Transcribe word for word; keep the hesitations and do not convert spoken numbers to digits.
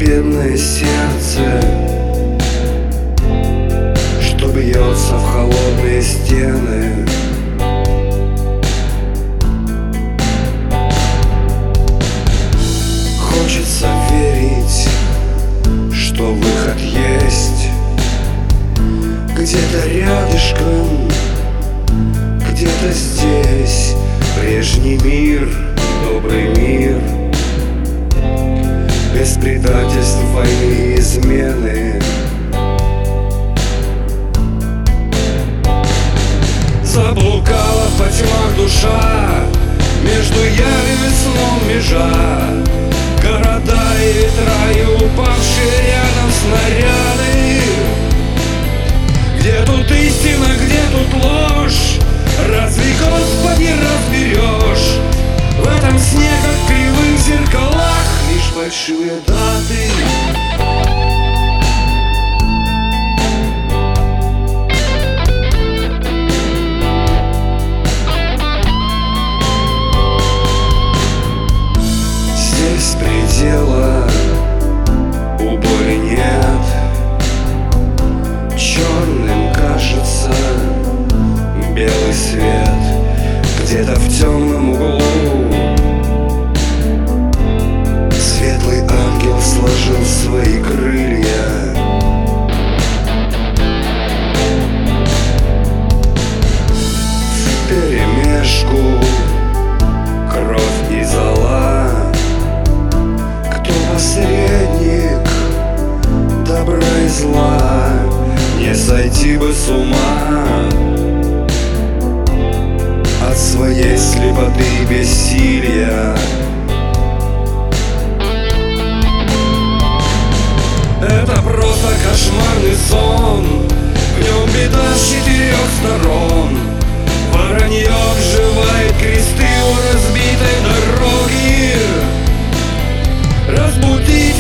бедное сердце, что бьется в холодные стены. Хочется верить, что выход есть где-то рядышком, где-то здесь. Прежний мир, добрый мир, без предательств, войны и измены. Заблукала по тьмах душа, между явью и сном межа. Города и ветра и упавшие рядом снаряды. Где тут истина, где тут ложь? Разве, Господи, разберешь? В этом сне, как в кривых зеркалах, лишь фальшивые даты. Здесь предела у боли нет. Черным кажется белый свет. Где-то в темном углу светлый ангел сложил свои крылья. Вперемешку кровь и зола. Кто посредник добра и зла? Не сойти бы с ума от своей слепоты и бессилия. Это просто кошмарный сон, в нем беда с четырех сторон. Воронье обживает кресты у разбитой дороги. Разбуди